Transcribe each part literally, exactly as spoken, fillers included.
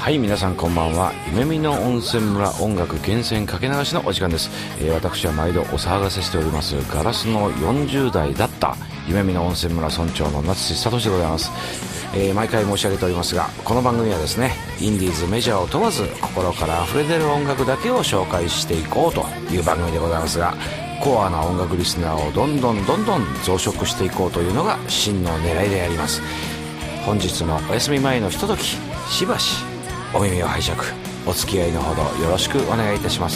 はい、皆さんこんばんは。夢見の温泉村音楽厳選かけ流しのお時間です。えー、私は毎度お騒がせしておりますガラスのよんじゅう代だった夢見の温泉村村長の夏地聡でございます。えー、毎回申し上げておりますが、この番組はですね、インディーズメジャーを問わず心から溢れ出る音楽だけを紹介していこうという番組でございますが、コアな音楽リスナーをどんどんどんどん増殖していこうというのが真の狙いであります。本日もお休み前のひととき、しばしお耳を拝借、お付き合いのほどよろしくお願いいたします。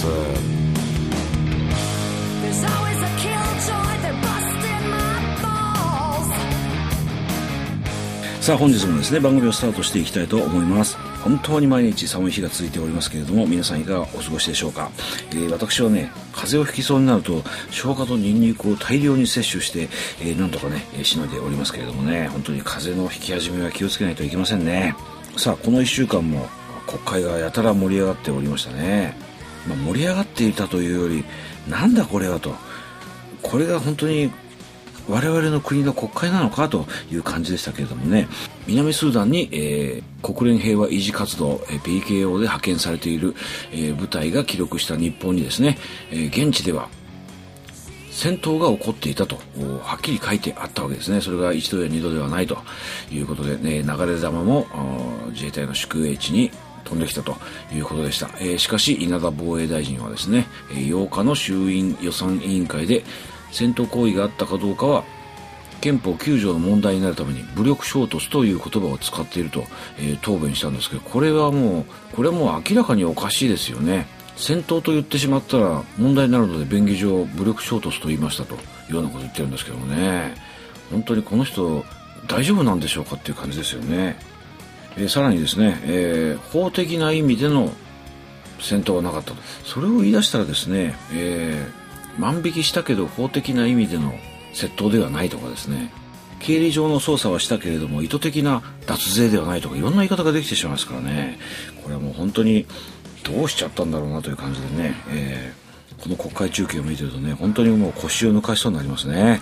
さあ本日もですね、番組をスタートしていきたいと思います。本当に毎日寒い日が続いておりますけれども、皆さんいかがお過ごしでしょうか。えー、私はね、風邪をひきそうになると生姜とニンニクを大量に摂取して、えー、なんとかね、しのいでおりますけれどもね、本当に風邪のひき始めは気をつけないといけませんね。さあこのいっしゅうかんも国会がやたら盛り上がっておりましたね。まあ、盛り上がっていたというより、なんだこれはと、これが本当に我々の国の国会なのかという感じでしたけれどもね、南スーダンに、えー、国連平和維持活動、えー、ピーケーオー で派遣されている、えー、部隊が記録した日報にですね、えー、現地では戦闘が起こっていたとはっきり書いてあったわけですね。それが一度や二度ではないということで、ね、流れ弾も自衛隊の宿営地に飛んできたということでした。えー、しかし稲田防衛大臣はですね、ようかの衆院予算委員会で戦闘行為があったかどうかは憲法きゅう条の問題になるために武力衝突という言葉を使っていると、えー、答弁したんですけど、これはもうこれはもう明らかにおかしいですよね。戦闘と言ってしまったら問題になるので便宜上武力衝突と言いましたというようなことを言ってるんですけどもね、本当にこの人大丈夫なんでしょうかっていう感じですよね。えー、さらにですね、えー、法的な意味での戦闘はなかったと、それを言い出したらですね、えー万引きしたけど法的な意味での窃盗ではないとかですね、経理上の捜査はしたけれども意図的な脱税ではないとか、いろんな言い方ができてしまいますからね、これはもう本当にどうしちゃったんだろうなという感じでね、えー、この国会中継を見てるとね、本当にもう腰を抜かしそうになりますね。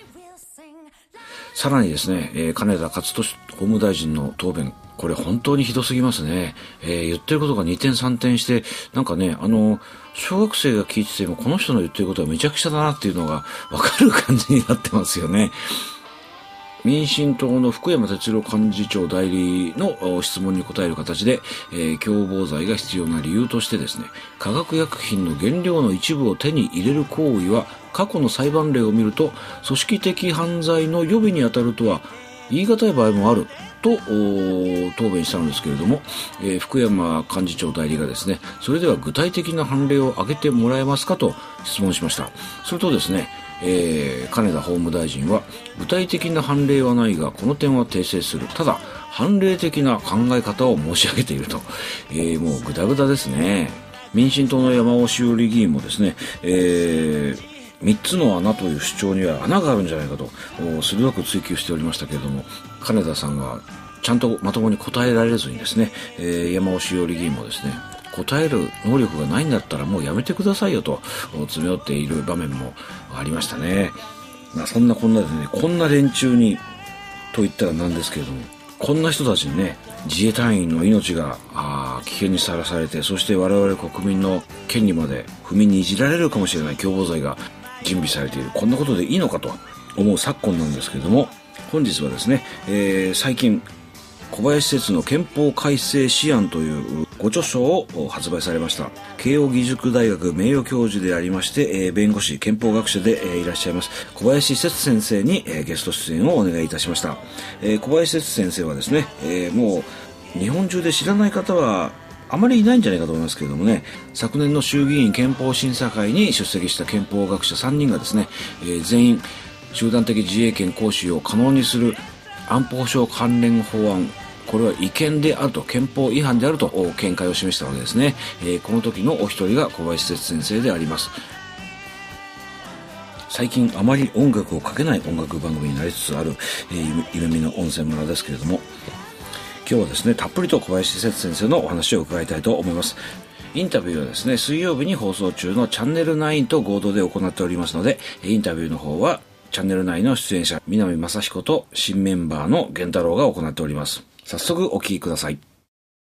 さらにですね、えー、金田勝利法務大臣の答弁、これ本当にひどすぎますね。えー、言ってることが二転三転して、なんかね、あの小学生が聞いててもこの人の言ってることはめちゃくちゃだなっていうのがわかる感じになってますよね。民進党の福山哲郎幹事長代理の質問に答える形で、えー、共謀罪が必要な理由としてですね、化学薬品の原料の一部を手に入れる行為は過去の裁判例を見ると組織的犯罪の予備に当たるとは言い難い場合もあると答弁したんですけれども、えー、福山幹事長代理がですね、それでは具体的な判例を挙げてもらえますかと質問しました。するとですね、えー、金田法務大臣は具体的な判例はないがこの点は訂正する、ただ判例的な考え方を申し上げていると、えー、もうグダグダですね。民進党の山尾志織議員もですね、えー三つの穴という主張には穴があるんじゃないかと鋭く追及しておりましたけれども、金田さんがちゃんとまともに答えられずにですね、えー、山尾志織議員もですね、答える能力がないんだったらもうやめてくださいよと詰め寄っている場面もありましたね。まあ、そんなこんなでね、こんな連中にと言ったらなんですけれども、こんな人たちにね、自衛隊員の命があ危険にさらされて、そして我々国民の権利まで踏みにじられるかもしれない共謀罪が準備されている、こんなことでいいのかと思う昨今なんですけれども、本日はですね、えー、最近小林節の憲法改正試案というご著書を発売されました。慶應義塾大学名誉教授でありまして、えー、弁護士憲法学者で、えー、いらっしゃいます小林節先生に、えー、ゲスト出演をお願いいたしました。えー、小林節先生はですね、えー、もう日本中で知らない方はあまりいないんじゃないかと思いますけれどもね、昨年の衆議院憲法審査会に出席した憲法学者さんにんがですね、えー、全員集団的自衛権行使を可能にする安保保障関連法案、これは違憲であると、憲法違反であると見解を示したわけですね。えー、この時のお一人が小林節先生であります。最近あまり音楽をかけない音楽番組になりつつある、えー、夢見の温泉村ですけれども、今日はですね、たっぷりと小林節先生のお話を伺いたいと思います。インタビューはですね、水曜日に放送中のチャンネルナインと合同で行っておりますので、インタビューの方はチャンネルナインの出演者南正彦と新メンバーの源太郎が行っております。早速お聞きください。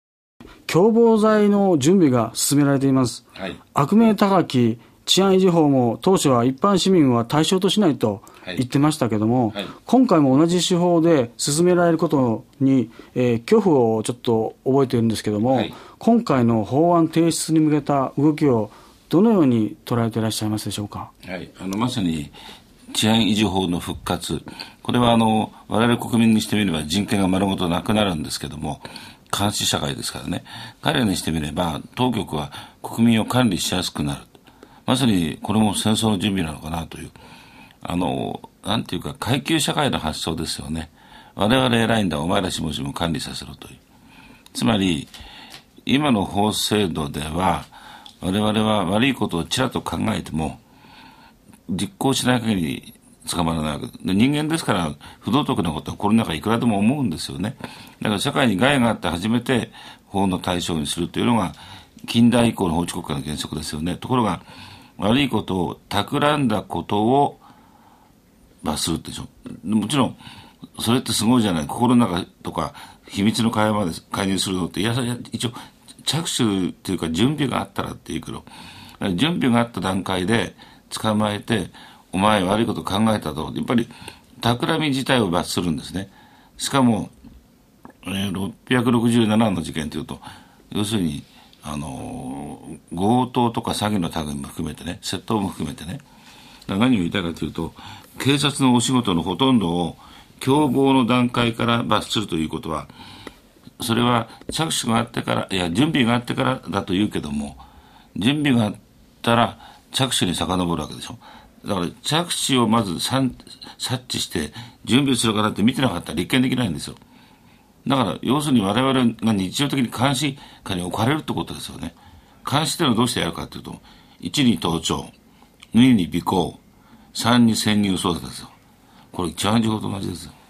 共謀罪の準備が進められています、はい、悪名高き治安維持法も当初は一般市民は対象としないと言ってましたけども、はいはい、今回も同じ手法で進められることに、えー、恐怖をちょっと覚えているんですけども、はい、今回の法案提出に向けた動きをどのように捉えていらっしゃいますでしょうか。 はい、あのまさに治安維持法の復活、これはあの我々国民にしてみれば人権が丸ごとなくなるんですけども、監視社会ですからね、彼らにしてみれば当局は国民を管理しやすくなる、まさにこれも戦争の準備なのかなという、あのなんていうか階級社会の発想ですよね。我々偉いんだ、お前らしもしも管理させろという。つまり今の法制度では我々は悪いことをちらっと考えても実行しない限り捕まらないわけで、人間ですから不道徳なことはこの中いくらでも思うんですよね。だから社会に害があって初めて法の対象にするというのが近代以降の法治国家の原則ですよね。ところが悪いことを企んだことを罰するでしょ。もちろんそれってすごいじゃない。心の中とか秘密の会話まで介入するのって、いや一応着手というか準備があったらっていうけど、準備があった段階で捕まえてお前悪いこと考えたと、やっぱり企み自体を罰するんですね。しかも、えー、ろっぴゃくろくじゅうななの事件というと、要するにあのー、強盗とか詐欺の類も含めてね、窃盗も含めてね、何を言いたいかというと、警察のお仕事のほとんどを共謀の段階から罰するということは、それは着手があってから、いや準備があってからだと言うけども、準備があったら着手に遡るわけでしょ。だから着手をまず察知して準備するからって見てなかったら立件できないんですよ。だから要するに我々が日常的に監視下に置かれるってことですよね。監視っていうのはどうしてやるかというと、いちに盗聴、にに尾行、さんに潜入捜査ですよ。これ治安維持法と同じですよ。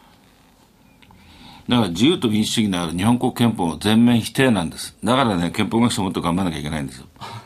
だから自由と民主主義のある日本国憲法の全面否定なんです。だからね、憲法学者もっと頑張らなきゃいけないんですよ。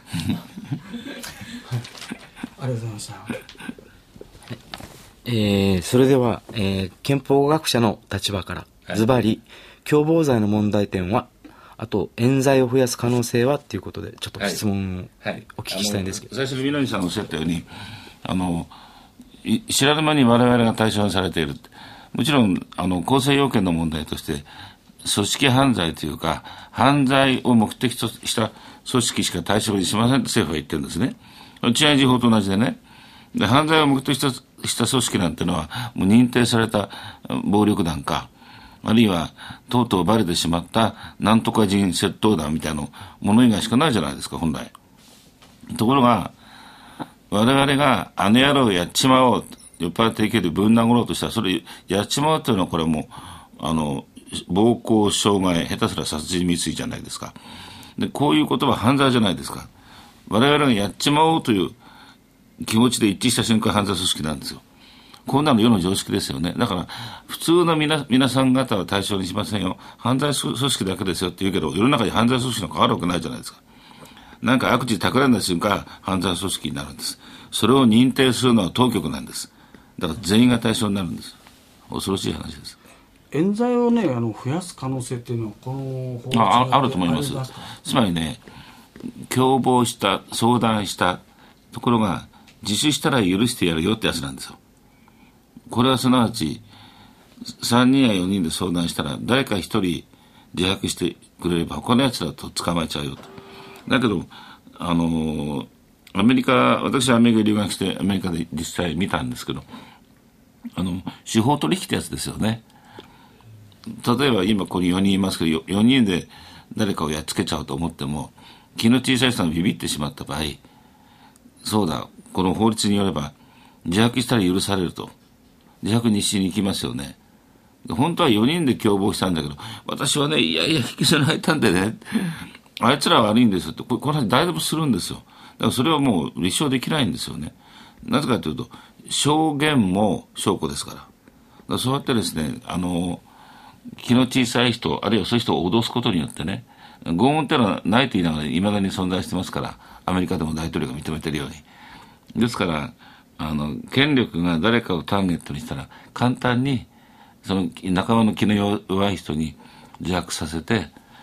ありがとうございました。 えー、それでは、えー、憲法学者の立場からズバリ共謀罪の問題点は、あと冤罪を増やす可能性はということでちょっと質問をお聞きしたいんですけど、 はいはい、最初に南さんがおっしゃったように、あの知らぬ間に我々が対象にされている。もちろんあの構成要件の問題として組織犯罪というか犯罪を目的とした組織しか対象にしませんと政府は言ってるんですね。治安維持法と同じでね、で犯罪を目的とした組織なんてのはもう認定された暴力団か、あるいはとうとうバレてしまったなんとか人窃盗団みたいなもの以外しかないじゃないですか本来。ところが我々があの野郎やっちまおう、酔っ払っていけるぶん殴ろうとしたらそれやっちまうというのはこれもあの暴行傷害下手すら殺人未遂じゃないですか。でこういうことは犯罪じゃないですか。我々がやっちまおうという気持ちで一致した瞬間犯罪組織なんですよ。こんなの世の常識ですよね。だから普通の皆、皆さん方は対象にしませんよ、犯罪組織だけですよって言うけど、世の中に犯罪組織なんかあるわけないじゃないですか。なんか悪事企んだ瞬間犯罪組織になるんです。それを認定するのは当局なんです。だから全員が対象になるんです。恐ろしい話です。 冤罪をねあの増やす可能性っていうのはこの法律ああると思います。つまりね、共謀した相談したところが自首したら許してやるよってやつなんですよ。これはすなわちさんにんやよにんで相談したら誰かひとり自白してくれれば他のやつだと捕まえちゃうよと。だけどあのー、アメリカ、私はアメリカに留学してアメリカで実際見たんですけど、あの司法取引ってやつですよね。例えば今ここによにんいますけど よ, よにんで誰かをやっつけちゃうと思っても、気の小さい人がビビってしまった場合、そうだこの法律によれば自白したら許されると自白にしに行きますよね。本当はよにんで共謀したんだけど、私はねいやいや引きずられたんでねあいつらは悪いんですよってこの話誰でもするんですよ。だからそれはもう立証できないんですよね。なぜかというと証言も証拠ですから。だからそうやってですね、あの気の小さい人あるいはそういう人を脅すことによってね、拷問ってのはないと言いながらいまだに存在してますから、アメリカでも大統領が認めているように。ですからあの権力が誰かをターゲットにしたら簡単にその仲間の気の弱い人に自白させて、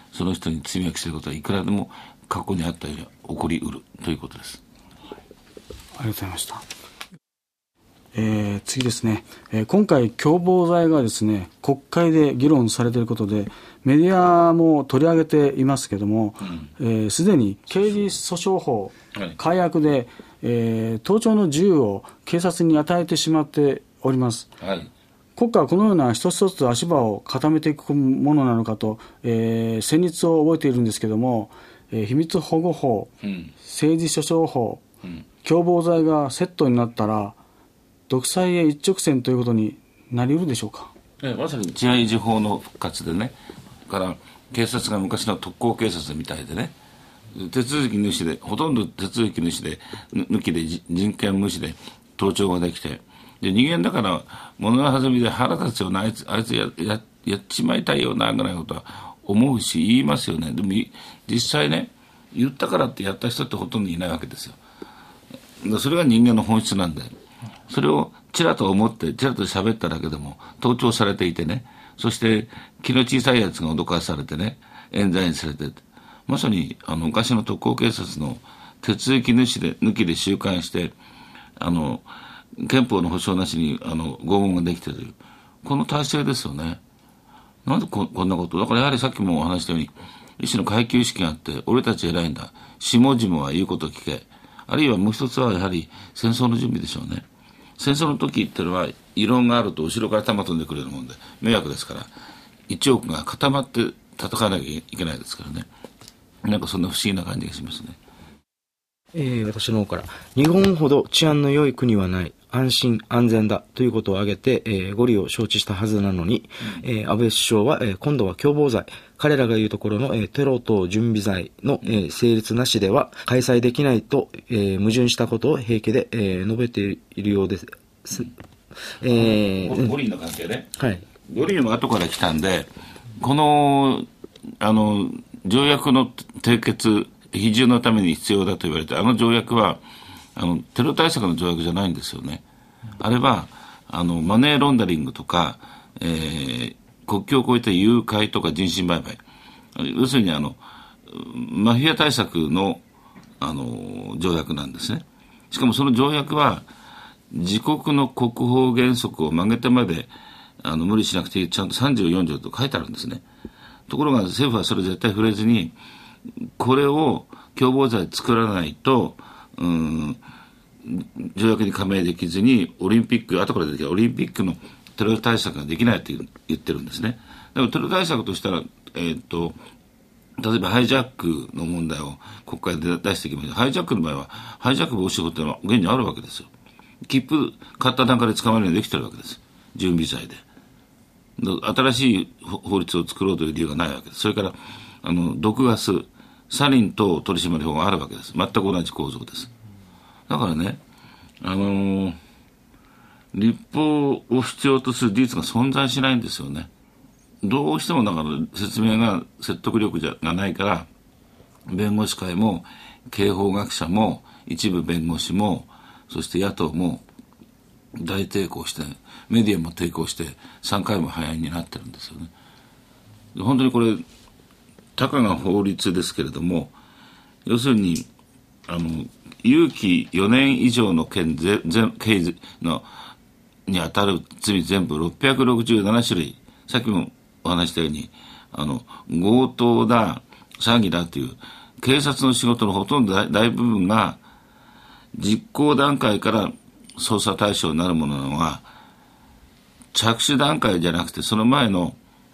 その人に罪を着せることはいくらでも過去にあったように起こりうるということです。 ありがとうございました。えー、次ですね、えー、今回共謀罪がですね国会で議論されていることでメディアも取り上げていますけれども、すで、うんえー、に刑事訴訟法改悪で、えー、盗聴の自由を警察に与えてしまっております、はい、国家はこのような一つ一つ足場を固めていくものなのかと、えー、旋律を覚えているんですけれども、えー、秘密保護法、うん、政治訴訟法、うん、共謀罪がセットになったら独裁へ一直線ということになり得るでしょうか。 えまさに治安維持法の復活でね、から警察が昔の特攻警察みたいでね、手続き主でほとんど手続き主で抜きで人権無視で盗聴ができて、で人間だから物の弾みで腹立つようなあいつあいつ や, や, やっちまいたいようなぐらいのことは思うし言いますよね。でも実際ね言ったからってやった人ってほとんどいないわけですよ。それが人間の本質なんで、それをちらと思ってちらと喋っただけでも盗聴されていてね、そして気の小さいやつが脅かされてね冤罪にされて、まさにあの昔の特攻警察の手続き主で抜きで収監してあの憲法の保障なしにあの拷問ができているというこの体制ですよね。なんで こ, こんなことだから、やはりさっきもお話したように一種の階級意識があって、俺たち偉いんだ、下々は言うことを聞け、あるいはもう一つはやはり戦争の準備でしょうね。戦争の時っていうのは異論があると後ろから弾飛んでくれるもんで迷惑ですから、一億が固まって戦わなきゃいけないですからね。なんかそんな不思議な感じがしますね。 えー、私の方から、日本ほど治安の良い国はない、安心安全だということを挙げて、えー、ご理を承知したはずなのに、うんえー、安倍首相は、えー、今度は共謀罪、彼らが言うところの、えー、テロ等準備罪の、えー、成立なしでは開催できないと、えー、矛盾したことを平気で、えー、述べているようです。 えー、五輪の関係ね、はい、五輪は後から来たんで、このあの条約の締結批准のために必要だと言われて、あの条約はあのテロ対策の条約じゃないんですよね。あれはあのマネーロンダリングとか、えー、国境を越えて誘拐とか人身売買、要するにあのマフィア対策の、あの条約なんですね。しかもその条約は自国の国法原則を曲げてまであの無理しなくていい、ちゃんとさんじゅうよん条と書いてあるんですね。ところが政府はそれ絶対触れずに、これを共謀罪作らないと、うん、条約に加盟できずにオリンピック、後から出てきたオリンピックのテロ対策ができないと言ってるんですね。でもテロ対策としたら、えー、っと例えばハイジャックの問題を国会で出してきました。ハイジャックの場合はハイジャック防止法っていうのは現にあるわけですよ。切符買った段階で捕まるようにできてるわけです。準備罪で。新しい法律を作ろうという理由がないわけです。それからあの毒ガス、サリン等取締法があるわけです。全く同じ構造です。だからね、あのー、立法を必要とする事実が存在しないんですよね。どうしてもだから説明が説得力じゃがないから、弁護士会も刑法学者も一部弁護士もそして野党も大抵抗して、メディアも抵抗してさんかいも廃案になってるんですよね。本当にこれたかが法律ですけれども、要するにあの有期よねん以上の刑のに当たる罪全部ろっぴゃくろくじゅうなな種類、さっきもお話したようにあの強盗だ詐欺だという警察の仕事のほとんど 大, 大部分が実行段階から捜査対象になるものなのは、着手段階じゃなくてその前の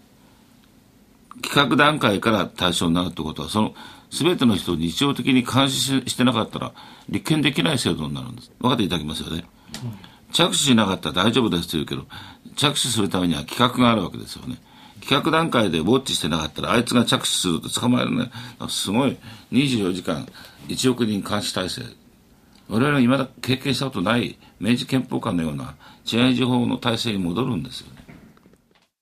企画段階から対象になるということは、その全ての人を日常的に監視 し, してなかったら立件できない制度になるんです。分かっていただきますよね、うん、着手しなかったら大丈夫ですと言うけど、着手するためには企画があるわけですよね。企画段階でウォッチしてなかったらあいつが着手すると捕まえるね。すごいにじゅうよじかんいちおくにん監視体制、我々は未だ経験したことない明治憲法下のような治安維持法の体制に戻るんですよね。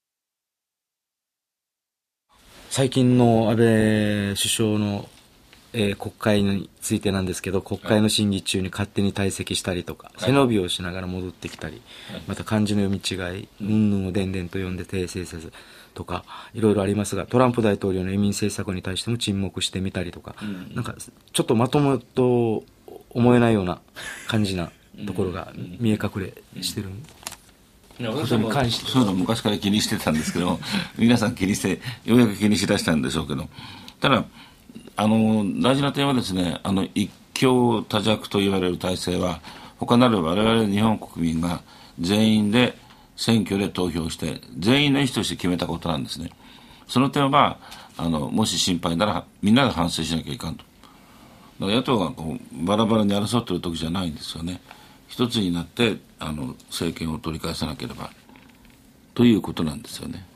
最近の安倍首相のえー、国会についてなんですけど、国会の審議中に勝手に退席したりとか、はい、背伸びをしながら戻ってきたり、はい、また漢字の読み違い、うんぬんをでんでんと読んで訂正せずとか、いろいろありますが、トランプ大統領の移民政策に対しても沈黙してみたりとか、うん、なんかちょっとまともと思えないような感じなところが見え隠れしてる。 ことに関してそういうの昔から気にしてたんですけど皆さん気にしてようやく気にしだしたんでしょうけど、ただあの大事な点はですね、あの一強多弱と言われる体制は他なる我々日本国民が全員で選挙で投票して全員の意思として決めたことなんですね。その点はあのもし心配ならみんなで反省しなきゃいかんと。だから野党がこうバラバラに争っている時じゃないんですよね。一つになってあの政権を取り返さなければということなんですよね。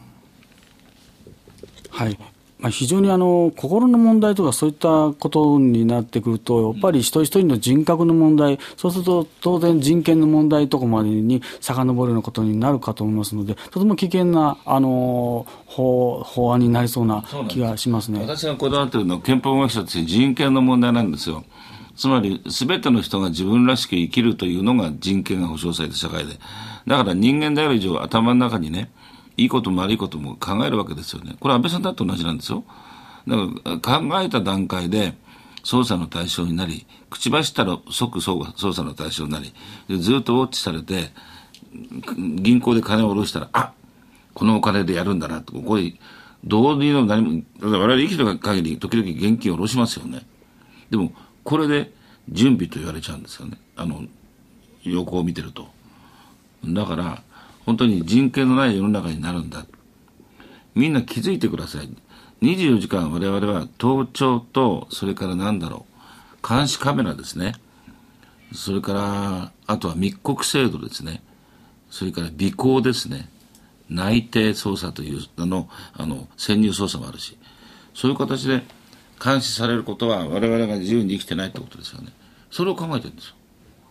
はい、まあ、非常にあの心の問題とかそういったことになってくるとやっぱり一人一人の人格の問題、そうすると当然人権の問題とかまでに遡るようなことになるかと思いますので、とても危険なあの 法, 法案になりそうな気がしますね。 私がこだわっているのは憲法学者として人権の問題なんですよ。つまり全ての人が自分らしく生きるというのが人権が保障された社会で、だから人間である以上頭の中にねいいことも悪いことも考えるわけですよね。これ安倍さんだって同じなんですよ。だから考えた段階で捜査の対象になり、口走ったら即捜査の対象になり、ずっとウォッチされて銀行で金を下ろしたらあこのお金でやるんだなと、これどうにも何も我々生きてる限り時々現金を下ろしますよね。でもこれで準備と言われちゃうんですよね、あの横を見てると。だから本当に人権のない世の中になるんだ、みんな気づいてください。にじゅうよじかん我々は盗聴とそれから何だろう監視カメラですね、それからあとは密告制度ですね、それから尾行ですね、内偵捜査というあのあの潜入捜査もあるし、そういう形で監視されることは我々が自由に生きてないってことですよね。それを考えてるんですよ。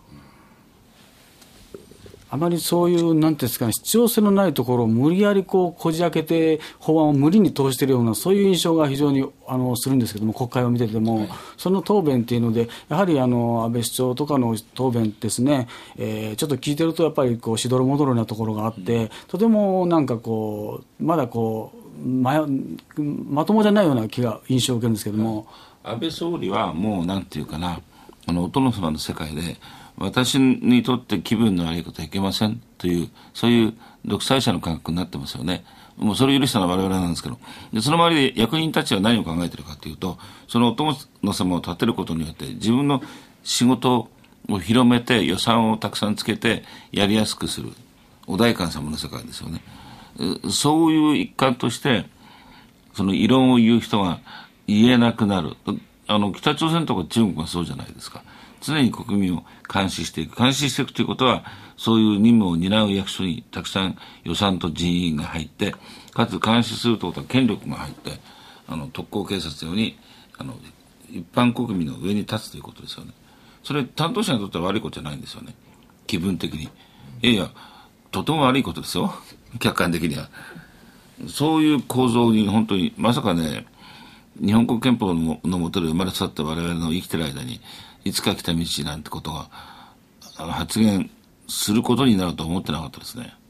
あまりそういうなんていうんですかね、必要性のないところを無理やりこうこじ開けて法案を無理に通しているようなそういう印象が非常にあのするんですけども、国会を見てても、はい、その答弁っていうのでやはりあの安倍首相とかの答弁ですね、えー、ちょっと聞いてるとやっぱりこうしどろもどろなところがあって、うん、とてもなんかこうまだこう ま, まともじゃないような気が印象を受けるんですけども、 安倍総理はもうなんていうかな、あのお殿様の世界で私にとって気分の悪いことはいけませんというそういう独裁者の感覚になってますよね。もうそれを許したのは我々なんですけど、でその周りで役人たちは何を考えているかというと、そのお殿様を立てることによって自分の仕事を広めて予算をたくさんつけてやりやすくするお代官様の世界ですよね。そういう一環としてその異論を言う人が言えなくなる。あの北朝鮮とか中国はそうじゃないですか。常に国民を監視していく監視していくということは、そういう任務を担う役所にたくさん予算と人員が入って、かつ監視するということは権力が入って、あの特攻警察のようにあの一般国民の上に立つということですよね。それ担当者にとっては悪いことじゃないんですよね、気分的に。いやいやとても悪いことですよ、客観的には。そういう構造に本当にまさかね、日本国憲法の下で生まれ育った我々の生きてる間にいつか来た道なんてことが発言することになると思ってなかったですね。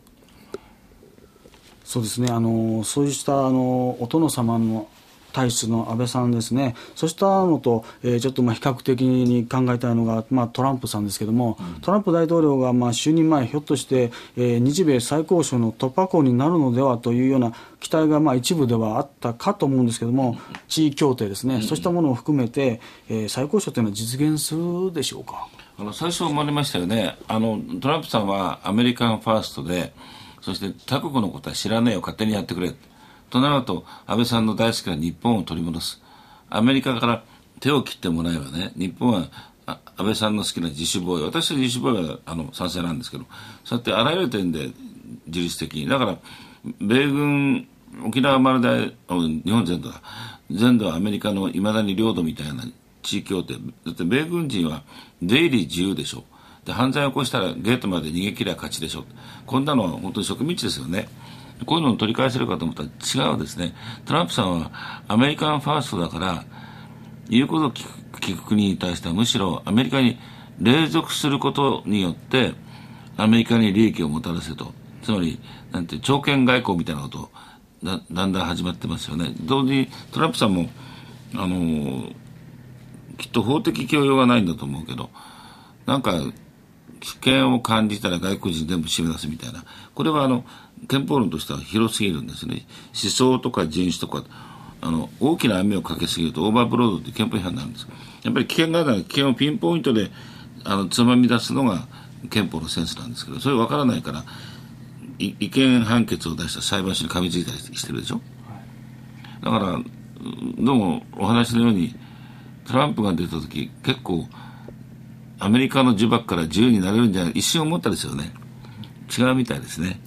そうですね、あのそうしたあのお殿様の体質の安倍さんですね、そうしたのと、えー、ちょっとまあ比較的に考えたいのが、まあ、トランプさんですけども、うん、トランプ大統領がまあ就任前ひょっとして、えー、日米最高賞の突破口になるのではというような期待がまあ一部ではあったかと思うんですけども、うん、地位協定ですね、うん、そうしたものを含めて、えー、最高賞というのは実現するでしょうか。 あの最初思われましたよね。あのトランプさんはアメリカンファーストで、そして他国のことは知らねえよ勝手にやってくれとなると、安倍さんの大好きな日本を取り戻す、アメリカから手を切ってもらえばね、日本は安倍さんの好きな自主防衛、私は自主防衛はあの賛成なんですけど、そうやってあらゆる点で自律的に、だから米軍沖縄まるで日本全土だ全土はアメリカのいまだに領土みたいな地域協定だって、米軍人は出入り自由でしょ、で犯罪を起こしたらゲートまで逃げ切りゃ勝ちでしょ、こんなのは本当に植民地ですよね。こういうのを取り返せるかと思ったら違うですね。トランプさんはアメリカンファーストだから言うことを聞く、聞く国に対してはむしろアメリカに隷属することによってアメリカに利益をもたらせと、つまりなんて強権外交みたいなことを だ, だんだん始まってますよね。同時にトランプさんもあのー、きっと法的許容がないんだと思うけど、なんか危険を感じたら外国人全部締め出すみたいな、これはあの憲法論としては広すぎるんですね。思想とか人種とかあの大きな網をかけすぎるとオーバーブロードって憲法違反になるんです。やっぱり危険があるなら危険をピンポイントであのつまみ出すのが憲法のセンスなんですけど、それ分からないから違憲判決を出した裁判所に噛みついたりしてるでしょ。だからどうもお話のようにトランプが出た時結構アメリカの呪縛から自由になれるんじゃない、一瞬思ったですよね。違うみたいですね。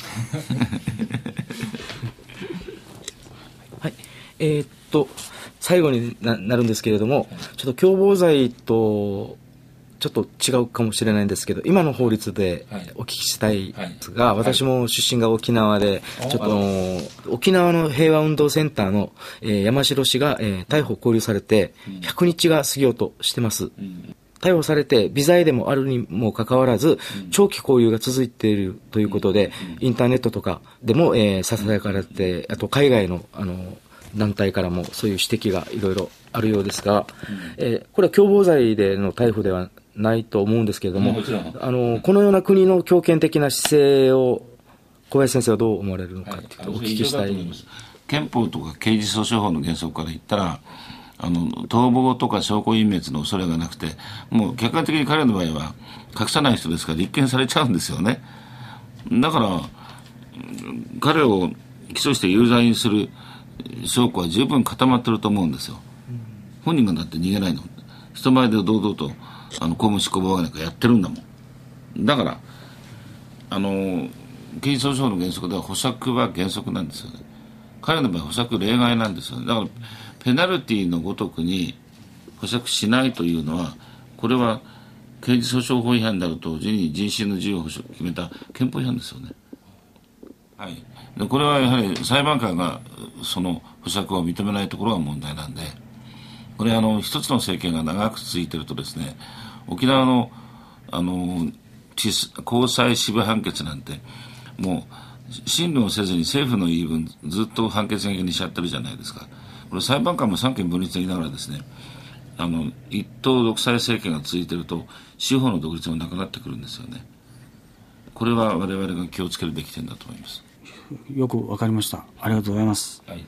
はい、えー、っと最後に な, なるんですけれども、ちょっと共謀罪とちょっと違うかもしれないんですけど、今の法律でお聞きしたいですが、はいはい、私も出身が沖縄で、はい、ちょっと沖縄の平和運動センターの、えー、山城氏が、えー、逮捕・勾留されてひゃくにちが過ぎようとしてます、うん、逮捕されて微罪でもあるにもかかわらず、うん、長期勾留が続いているということで、うん、インターネットとかでも、えー、ささやかれて、あと海外の、あの団体からもそういう指摘がいろいろあるようですが、うん、えー、これは共謀罪での逮捕ではないと思うんですけれども、あのこのような国の強権的な姿勢を小林先生はどう思われるのかというとお聞きしたい。はい、 憲法とか刑事訴訟法の原則から言ったら、あの逃亡とか証拠隠滅の恐れがなくて、もう客観的に彼の場合は隠さない人ですから立件されちゃうんですよね。だから彼を起訴して有罪にする証拠は十分固まってると思うんですよ。本人がだって逃げないの、人前で堂々とあの公務執行妨害なんかやってるんだもん。だからあの刑事訴訟の原則では保釈は原則なんですよね。彼の場合保釈例外なんですよね。だからペナルティのごとくに保釈しないというのは、これは刑事訴訟法違反であると同時に人身の自由を保障決めた憲法違反ですよね。はい、でこれはやはり裁判官がその保釈を認めないところが問題なんで、これあの一つの政権が長く続いているとですね、沖縄のあの高裁支部判決なんてもう審理をせずに政府の言い分ずっと判決にしちゃってるじゃないですか。これ裁判官も三権分立できながらですね、あの一党独裁政権が続いていると司法の独立もなくなってくるんですよね。これは我々が気をつけるべき点だと思います。 よくわかりました。ありがとうございます。 はい、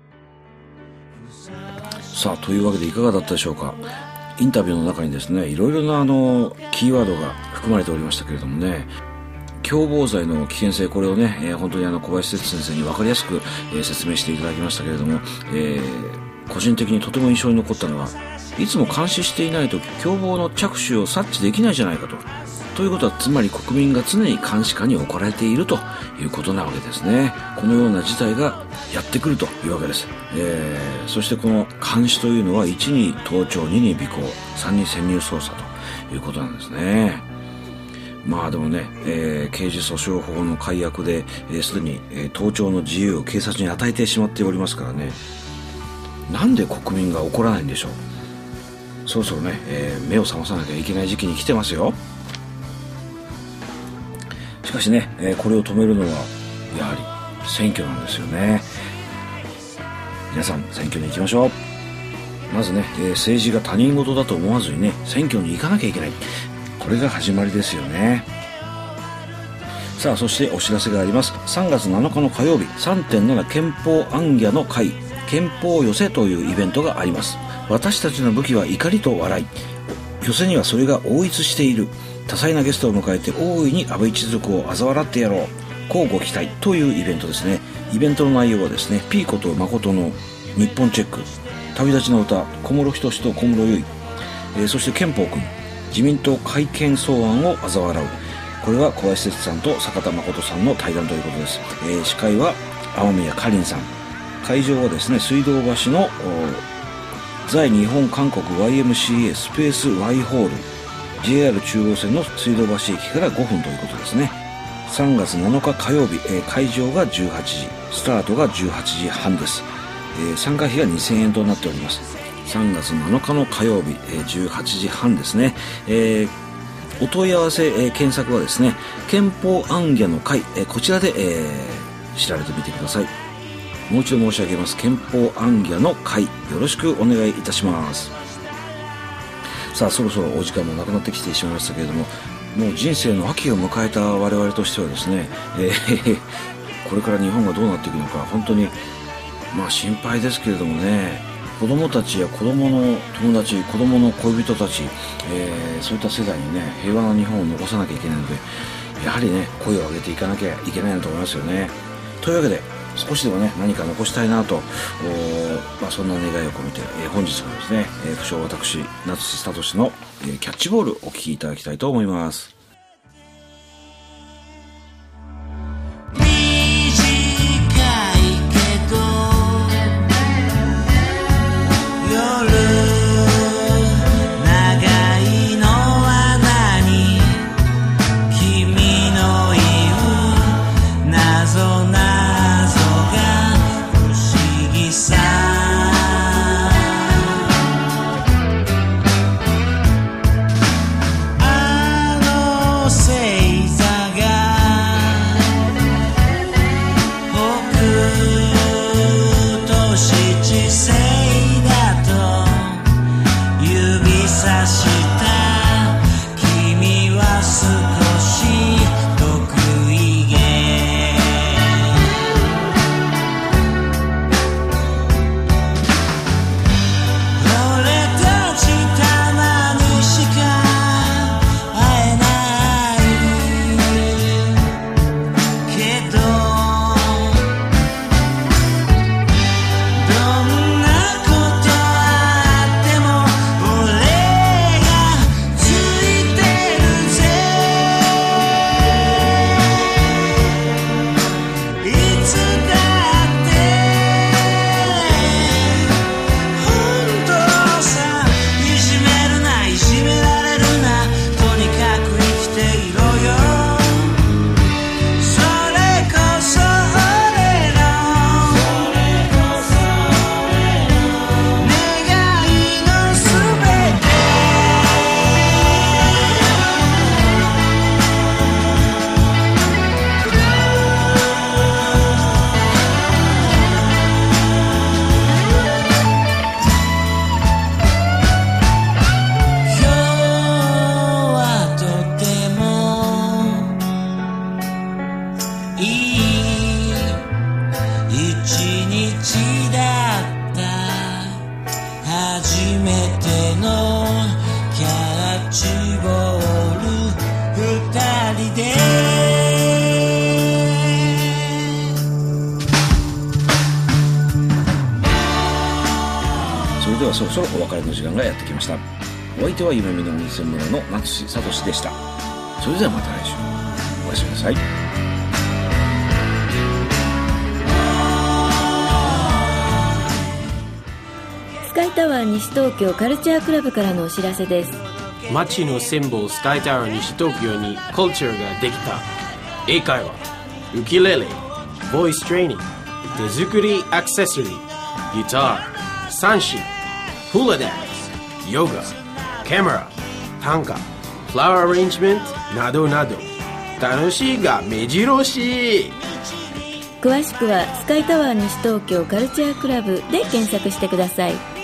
さあというわけでいかがだったでしょうか。インタビューの中にですね、いろいろなあのキーワードが含まれておりましたけれどもね、共謀罪の危険性、これをね、えー、本当にあの小林哲先生に分かりやすく、えー、説明していただきましたけれども、えー、個人的にとても印象に残ったのは、いつも監視していないと共謀の着手を察知できないじゃないかと。ということはつまり国民が常に監視下に置かれているということなわけですね。このような事態がやってくるというわけです。えー、そしてこの監視というのは、いちに盗聴、にに尾行、さんに潜入捜査ということなんですね。まあでもね、えー、刑事訴訟法の改悪で、えー、すでに、えー、盗聴の自由を警察に与えてしまっておりますからね、なんで国民が怒らないんでしょう。そろそろね、えー、目を覚まさなきゃいけない時期に来てますよ。しかしね、えー、これを止めるのはやはり選挙なんですよね。皆さん選挙に行きましょう。まずね、えー、政治が他人事だと思わずにね、選挙に行かなきゃいけない。これが始まりですよね。さあ、そしてお知らせがあります。さんがつなのかの火曜日、 さんてんなな 憲法行脚の会、憲法寄せというイベントがあります。私たちの武器は怒りと笑い、寄せにはそれが応一している。多彩なゲストを迎えて大いに安倍一族を嘲笑ってやろう、乞うご期待というイベントですね。イベントの内容はですね、ピーコと誠の日本チェック、旅立ちの歌、小室仁と小室結衣、えー、そして憲法君、自民党改憲草案を嘲笑う。これは小林哲さんと坂田誠さんの対談ということです。えー、司会は天宮かりんさん。会場はですね、水道橋の在日本韓国 ワイエムシーエー スペース Y ホール、ジェイアール 中央線の水道橋駅からごふんということですね。さんがつなのか火曜日、えー、会場がじゅうはちじ、スタートがじゅうはちじはんです。えー、参加費がにせんえんとなっております。 さんがつなのかの火曜日、えー、じゅうはちじはんですね。えーお問い合わせ、えー、検索はですね、憲法行脚の会、えー、こちらで、えー、調べてみてください。もう一度申し上げます。憲法行脚の会、よろしくお願いいたします。さあ、そろそろお時間もなくなってきてしまいましたけれども、もう人生の秋を迎えた我々としてはですね、えー、これから日本がどうなっていくのか、本当にまあ心配ですけれどもね、子供たちや子供の友達、子供の恋人たち、えー、そういった世代にね、平和な日本を残さなきゃいけないので、やはりね、声を上げていかなきゃいけないなと思いますよね。というわけで、少しでもね、何か残したいなと、まあ、そんな願いを込めて、えー、本日はですね、えー、不詳私、夏志聡の、えー、キャッチボールお聞きいただきたいと思います。そろそろお別れの時間がやってきました。お相手は夢見の温泉村の夏志聡でした。それではまた来週、おやすみなさい。 スカイタワー西東京カルチャークラブからのお知らせです。 街のシンボルスカイタワー西東京にカルチャーができた。英会話、ウキレレ、ボイストレーニング、手作りアクセサリー、ギター、三振、フラダンス、ヨガ、カメラ、短歌、フラワーアレンジメントなどなど、楽しいが目白押し。 詳しくはスカイタワー西東京カルチャークラブで検索してください。